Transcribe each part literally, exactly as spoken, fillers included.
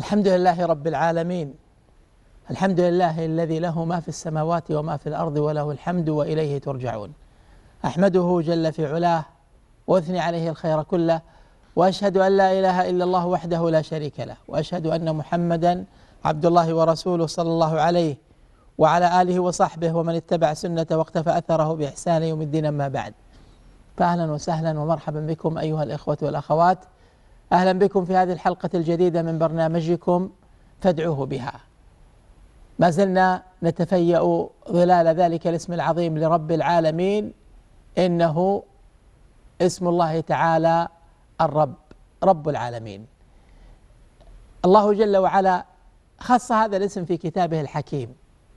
الحمد لله رب العالمين. الحمد لله الذي له ما في السماوات وما في الأرض وله الحمد وإليه ترجعون. أحمده جل في علاه وأثني عليه الخير كله، وأشهد أن لا إله إلا الله وحده لا شريك له، وأشهد أن محمدا عبد الله ورسوله صلى الله عليه وعلى آله وصحبه ومن اتبع سنة واقتفى أثره بإحسان يوم الدين. أما بعد، فأهلا وسهلا ومرحبا بكم أيها الإخوة والأخوات. أهلا بكم في هذه الحلقة الجديدة من برنامجكم فادعوه بها. ما زلنا نتفيأ ظلال ذلك الاسم العظيم لرب العالمين، إنه اسم الله تعالى الرب، رب العالمين. الله جل وعلا خص هذا الاسم في كتابه الحكيم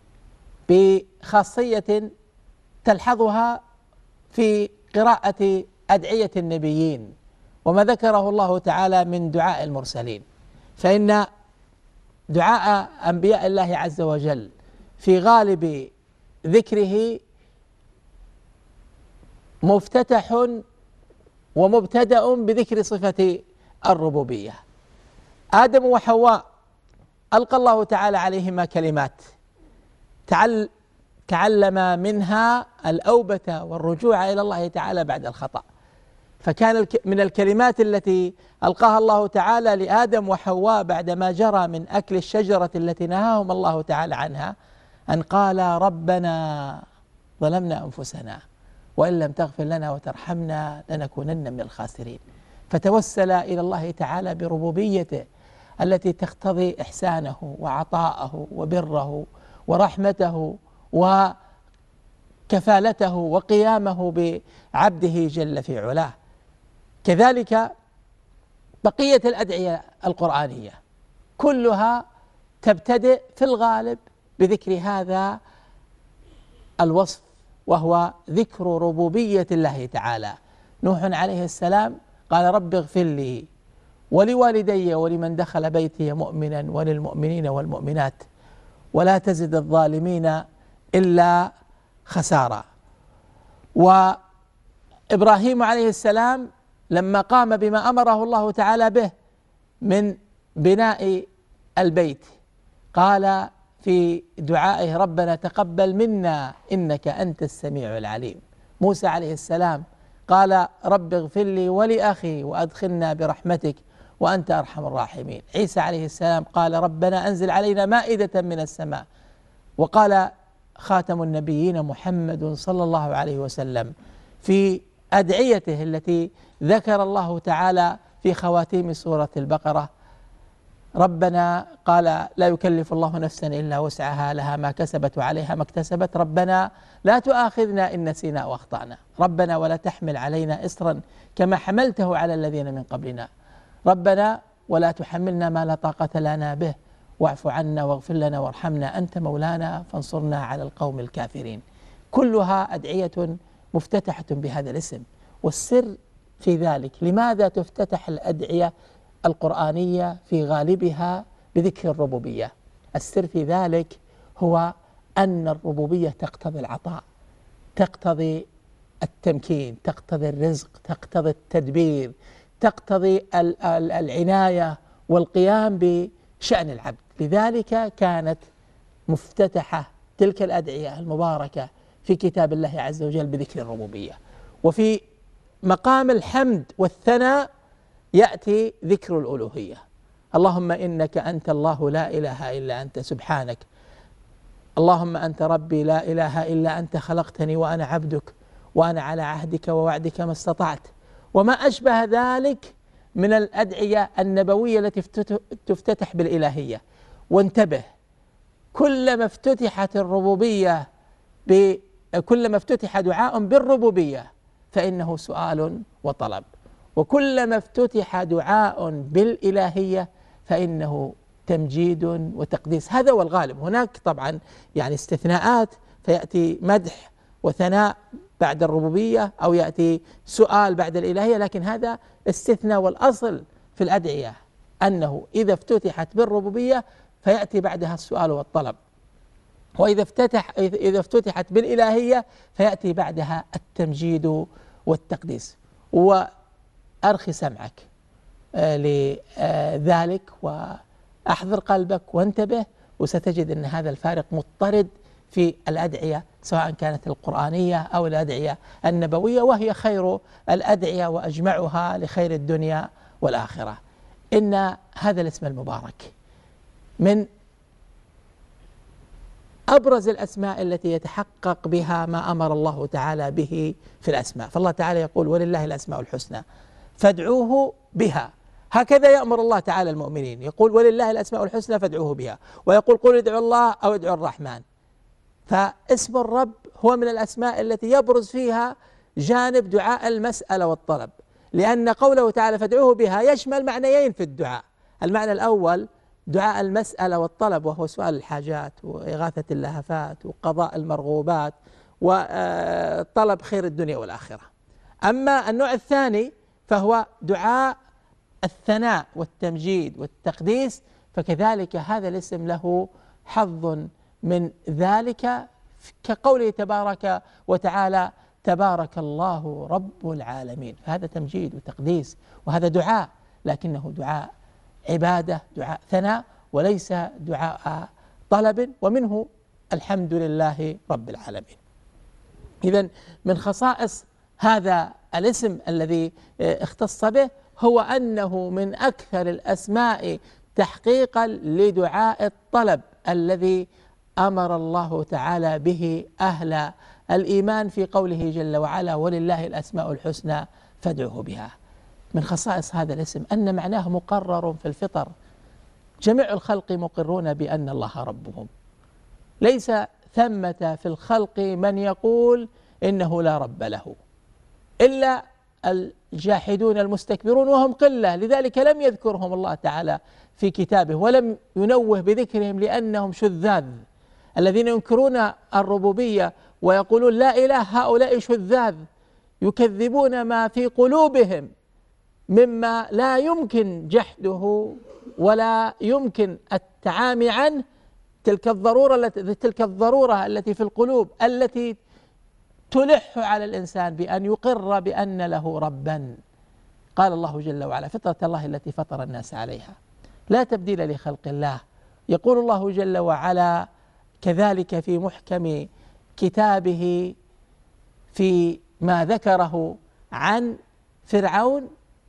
بخاصية تلحظها في قراءة أدعية النبيين وما ذكره الله تعالى من دعاء المرسلين، فإن دعاء أنبياء الله عز وجل في غالب ذكره مفتتح ومبتدأ بذكر صفة الربوبية. آدم وحواء ألقى الله تعالى عليهما كلمات تعل تعلم منها الأوبة والرجوع إلى الله تعالى بعد الخطأ، فكان من الكلمات التي ألقاها الله تعالى لآدم وحواء بعدما جرى من أكل الشجرة التي نهاهم الله تعالى عنها أن قال: ربنا ظلمنا أنفسنا وإن لم تغفر لنا وترحمنا لنكونن من الخاسرين. فتوسل إلى الله تعالى بربوبيته التي تقتضي إحسانه وعطاءه وبره ورحمته وكفالته وقيامه بعبده جل في علاه. كذلك بقية الأدعية القرآنية كلها تبتدئ في الغالب بذكر هذا الوصف، وهو ذكر ربوبية الله تعالى. نوح عليه السلام قال: رب اغفر لي ولوالدي ولمن دخل بيتي مؤمنا وللمؤمنين والمؤمنات ولا تزد الظالمين إلا خسارا. وإبراهيم عليه السلام لما قام بما أمره الله تعالى به من بناء البيت قال في دعائه: ربنا تقبل منا إنك أنت السميع العليم. موسى عليه السلام قال: رب اغفر لي ولأخي وأدخلنا برحمتك وأنت أرحم الراحمين. عيسى عليه السلام قال: ربنا أنزل علينا مائدة من السماء. وقال خاتم النبيين محمد صلى الله عليه وسلم في أدعيته التي ذكر الله تعالى في خواتيم سورة البقرة: ربنا قال: لا يكلف الله نفسا إلا وسعها لها ما كسبت وعليها ما اكتسبت، ربنا لا تؤاخذنا إن نسينا أو أخطأنا، ربنا ولا تحمل علينا إصرا كما حملته على الذين من قبلنا، ربنا ولا تحملنا ما لا طاقة لنا به واعف عنا واغفر لنا وارحمنا أنت مولانا فانصرنا على القوم الكافرين. كلها أدعية مفتتحة بهذا الاسم. والسر في ذلك، لماذا تفتتح الأدعية القرآنية في غالبها بذكر الربوبية؟ السر في ذلك هو أن الربوبية تقتضي العطاء، تقتضي التمكين، تقتضي الرزق، تقتضي التدبير، تقتضي العناية والقيام بشأن العبد. لذلك كانت مفتتحة تلك الأدعية المباركة في كتاب الله عز وجل بذكر الربوبية. وفي مقام الحمد والثناء يأتي ذكر الألوهية: اللهم إنك أنت الله لا إله إلا أنت سبحانك، اللهم أنت ربي لا إله إلا أنت خلقتني وأنا عبدك وأنا على عهدك ووعدك ما استطعت، وما أشبه ذلك من الأدعية النبوية التي تفتتح بالإلهية. وانتبه، كلما افتتحت الربوبية ب... كلما افتتح دعاء بالربوبية فإنه سؤال وطلب، وكلما افتتح دعاء بالإلهية فإنه تمجيد وتقديس. هذا هو الغالب. هناك طبعا يعني استثناءات، فيأتي مدح وثناء بعد الربوبية أو يأتي سؤال بعد الإلهية، لكن هذا استثناء. والأصل في الأدعية أنه إذا افتتحت بالربوبية فيأتي بعدها السؤال والطلب، وإذا افتتح إذا افتتحت بالإلهية فيأتي بعدها التمجيد والتقديس. وأرخي سمعك لذلك أحضر قلبك وانتبه، وستجد أن هذا الفارق مضطرد في الأدعية سواء كانت القرآنية أو الأدعية النبوية، وهي خير الأدعية وأجمعها لخير الدنيا والآخرة. إن هذا الاسم المبارك من أبرز الأسماء التي يتحقق بها ما أمر الله تعالى به في الأسماء، فالله تعالى يقول ولله الأسماء الحسنى فادعوه بها. هكذا يأمر الله تعالى المؤمنين، يقول ولله الأسماء الحسنى فادعوه بها، ويقول قل ادعوا الله أو ادعوا الرحمن. فاسم الرب هو من الأسماء التي يبرز فيها جانب دعاء المسألة والطلب، لأن قوله تعالى فادعوه بها يشمل معنيين في الدعاء. المعنى الأول دعاء المسألة والطلب، وهو سؤال الحاجات وإغاثة اللهفات وقضاء المرغوبات وطلب خير الدنيا والآخرة. أما النوع الثاني فهو دعاء الثناء والتمجيد والتقديس، فكذلك هذا الاسم له حظ من ذلك، كقوله تبارك وتعالى تبارك الله رب العالمين. فهذا تمجيد وتقديس، وهذا دعاء، لكنه دعاء عبادة، دعاء ثناء، وليس دعاء طلب، ومنه الحمد لله رب العالمين. إذن من خصائص هذا الاسم الذي اختص به هو أنه من أكثر الأسماء تحقيقا لدعاء الطلب الذي أمر الله تعالى به أهل الإيمان في قوله جل وعلا ولله الأسماء الحسنى فادعوه بها. من خصائص هذا الاسم أن معناه مقرر في الفطر، جميع الخلق مقرون بأن الله ربهم، ليس ثمة في الخلق من يقول إنه لا رب له إلا الجاحدون المستكبرون، وهم قلة، لذلك لم يذكرهم الله تعالى في كتابه ولم ينوه بذكرهم لأنهم شذاذ. الذين ينكرون الربوبية ويقولون لا إله هؤلاء شذاذ، يكذبون ما في قلوبهم مما لا يمكن جحده ولا يمكن التعامي عنه، تلك الضرورة التي تلك الضرورة التي في القلوب التي تلح على الإنسان بأن يقر بأن له ربا. قال الله جل وعلا فطرة الله التي فطر الناس عليها لا تبديل لخلق الله. يقول الله جل وعلا كذلك في محكم كتابه في ما ذكره عن فرعون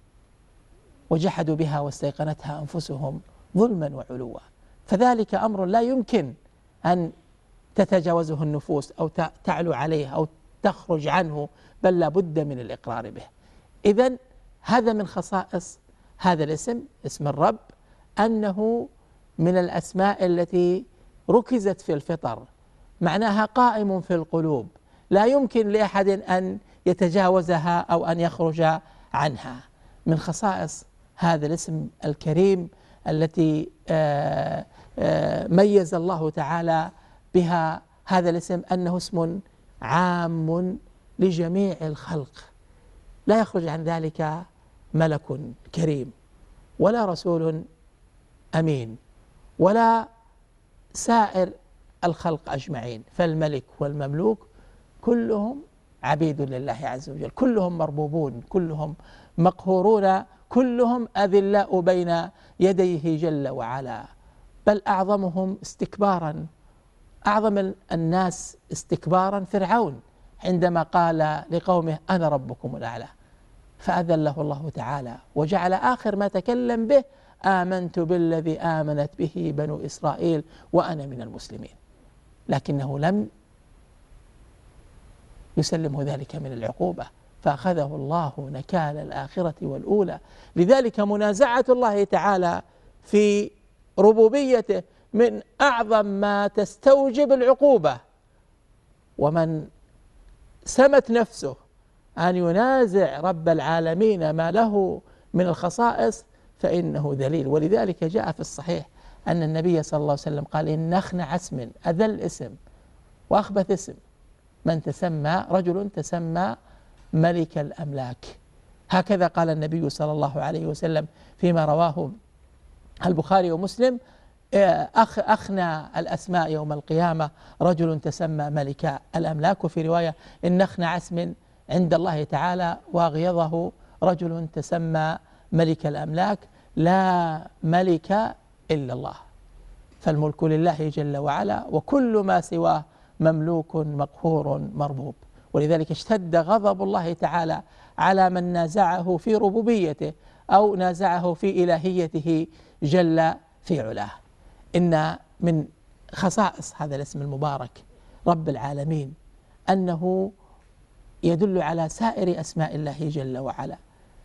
وجحدوا بها واستيقنتها أنفسهم ظلما وعلوا، فذلك أمر لا يمكن أن تتجاوزه النفوس أو تعلو عليه أو تخرج عنه، بل لا بد من الإقرار به. إذن هذا من خصائص هذا الاسم، اسم الرب، أنه من الأسماء التي ركزت في الفطر، معناها قائم في القلوب، لا يمكن لأحد أن يتجاوزها أو أن يخرج عنها. من خصائص هذا الاسم الكريم التي آآ آآ ميز الله تعالى بها هذا الاسم أنه اسم عام لجميع الخلق، لا يخرج عن ذلك ملك كريم ولا رسول أمين ولا سائر الخلق أجمعين، فالملك والمملوك كلهم عبيد لله عز وجل، كلهم مربوبون، كلهم مقهورون، كلهم أذلاء بين يديه جل وعلا، بل أعظمهم استكبارا، أعظم الناس استكبارا فرعون عندما قال لقومه أنا ربكم الأعلى، فأذله الله تعالى وجعل آخر ما تكلم به آمنت بالذي آمنت به بنو إسرائيل وأنا من المسلمين، لكنه لم يسلمه ذلك من العقوبة، فأخذه الله نكال الآخرة والأولى. لذلك منازعة الله تعالى في ربوبيته من أعظم ما تستوجب العقوبة، ومن سمت نفسه أن ينازع رب العالمين ما له من الخصائص فإنه ذليل. ولذلك جاء في الصحيح أن النبي صلى الله عليه وسلم قال إن أخنع اسم أذل اسم وأخبث اسم من تسمى رجل تسمى ملك الأملاك، هكذا قال النبي صلى الله عليه وسلم فيما رواه البخاري ومسلم أخ أخنى الأسماء يوم القيامة رجل تسمى ملك الأملاك، وفي رواية إن أخنع اسم عند الله تعالى وأغيظه رجل تسمى ملك الأملاك، لا ملك إلا الله، فالملك لله جل وعلا، وكل ما سواه مملوك مقهور مربوب. ولذلك اشتد غضب الله تعالى على من نازعه في ربوبيته أو نازعه في إلهيته جل في علاه. إن من خصائص هذا الاسم المبارك رب العالمين أنه يدل على سائر أسماء الله جل وعلا،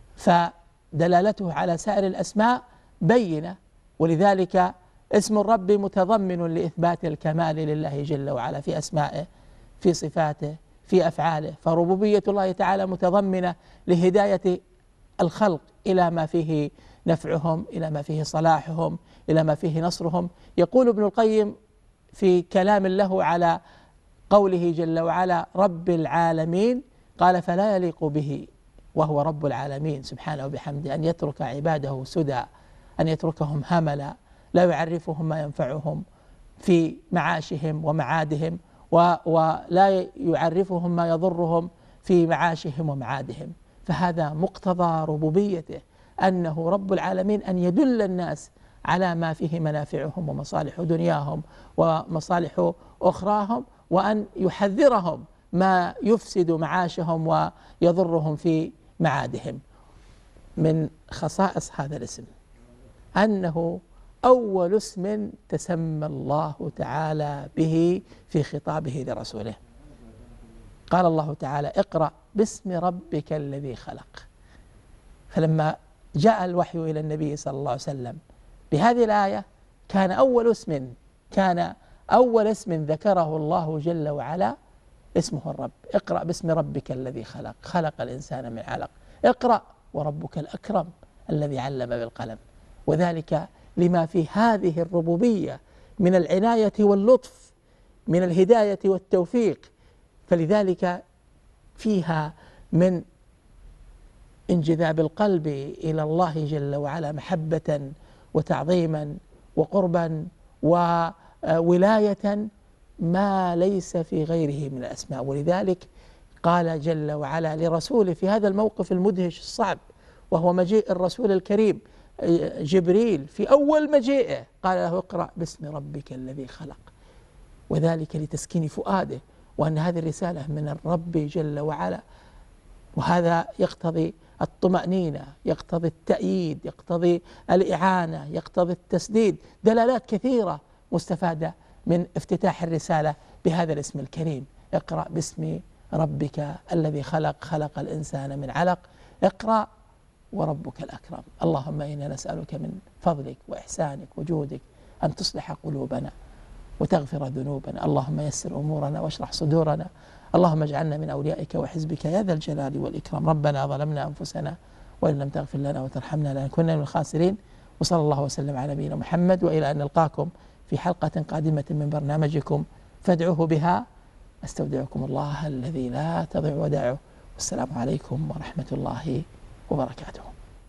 فدلالته على سائر الأسماء بينة، ولذلك اسم الرب متضمن لإثبات الكمال لله جل وعلا في أسمائه، في صفاته، في أفعاله. فربوبية الله تعالى متضمنة لهداية الخلق إلى ما فيه نفعهم، إلى ما فيه صلاحهم، إلى ما فيه نصرهم. يقول ابن القيم في كلام له على قوله جل وعلا رب العالمين، قال فلا يليق به وهو رب العالمين سبحانه وبحمده أن يترك عباده سدى، أن يتركهم هملا، لا يعرفهم ما ينفعهم في معاشهم ومعادهم، ولا يعرفهم ما يضرهم في معاشهم ومعادهم. فهذا مقتضى ربوبيته، أنه رب العالمين، أن يدل الناس على ما فيه منافعهم ومصالح دنياهم ومصالح أخراهم، وأن يحذرهم ما يفسد معاشهم ويضرهم في معادهم. من خصائص هذا الاسم أنه أول اسم تسمى الله تعالى به في خطابه لرسوله. قال الله تعالى اقرأ باسم ربك الذي خلق. فلما جاء الوحي إلى النبي صلى الله عليه وسلم بهذه الآية كان أول اسم كان أول اسم ذكره الله جل وعلا اسمه الرب. اقرأ باسم ربك الذي خلق، خلق الإنسان من علق. اقرأ وربك الأكرم الذي علم بالقلم. وذلك لما في هذه الربوبية من العناية واللطف، من الهداية والتوفيق. فلذلك فيها من انجذاب القلب إلى الله جل وعلا محبة وتعظيما وقربا وولاية ما ليس في غيره من الأسماء. ولذلك قال جل وعلا لرسوله في هذا الموقف المدهش الصعب، وهو مجيء الرسول الكريم جبريل، في أول مجيئه قال له اقرأ باسم ربك الذي خلق، وذلك لتسكين فؤاده، وأن هذه الرسالة من الرب جل وعلا. وهذا يقتضي الطمأنينة، يقتضي التأييد، يقتضي الإعانة، يقتضي التسديد. دلالات كثيرة مستفادة من افتتاح الرسالة بهذا الاسم الكريم. اقرأ باسم ربك الذي خلق، خلق الإنسان من علق. اقرأ وربك الأكرم. اللهم إنا نسألك من فضلك وإحسانك وجودك أن تصلح قلوبنا وتغفر ذنوبنا. اللهم يسر أمورنا واشرح صدورنا. اللهم اجعلنا من أوليائك وحزبك يا ذا الجلال والإكرام. ربنا ظلمنا أنفسنا وإن لم تغفر لنا وترحمنا لنكن من الخاسرين. وصلى الله وسلم على نبينا محمد، وإلى أن نلقاكم في حلقة قادمة من برنامجكم فادعوه بها. أستودعكم الله الذي لا تضيع ودائعه، والسلام عليكم ورحمة الله وبركاته.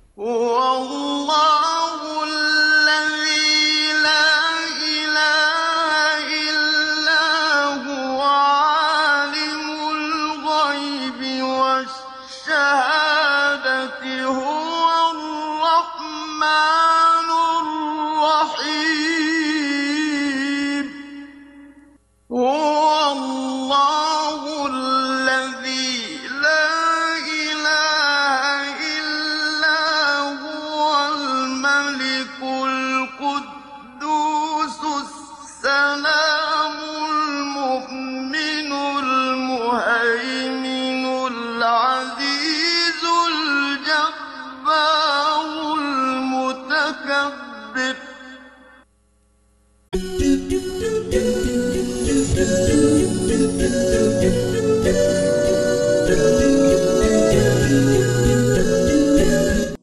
والله الذي لا إله إلا هو عالم الغيب والشهادة هو الرحمن الرحيم. هو الله الذي لا إله إلا هو الملك القدوس السلام المؤمن المهيمن العزيز الجبار المتكبر.